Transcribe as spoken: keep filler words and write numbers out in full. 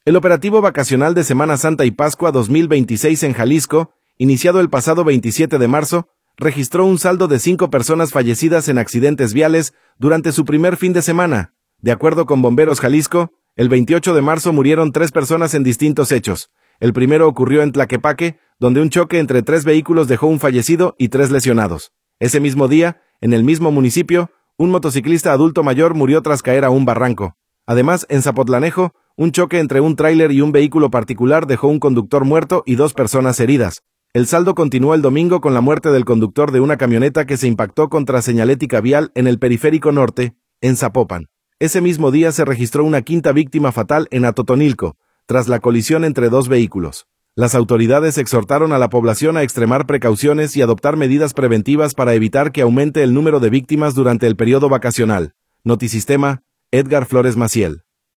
El operativo vacacional de Semana Santa y Pascua dos mil veintiséis en Jalisco, iniciado el pasado veintisiete de marzo, registró un saldo de cinco personas fallecidas en accidentes viales durante su primer fin de semana. De acuerdo con Bomberos Jalisco, el veintiocho de marzo murieron tres personas en distintos hechos. El primero ocurrió en Tlaquepaque, donde un choque entre tres vehículos dejó un fallecido y tres lesionados. Ese mismo día, en el mismo municipio, un motociclista adulto mayor murió tras caer a un barranco. Además, en Zapotlanejo, un choque entre un tráiler y un vehículo particular dejó un conductor muerto y dos personas heridas. El saldo continuó el domingo con la muerte del conductor de una camioneta que se impactó contra señalética vial en el Periférico Norte, en Zapopan. Ese mismo día se registró una quinta víctima fatal en Atotonilco, tras la colisión entre dos vehículos. Las autoridades exhortaron a la población a extremar precauciones y adoptar medidas preventivas para evitar que aumente el número de víctimas durante el periodo vacacional. Notisistema, Edgar Flores Maciel.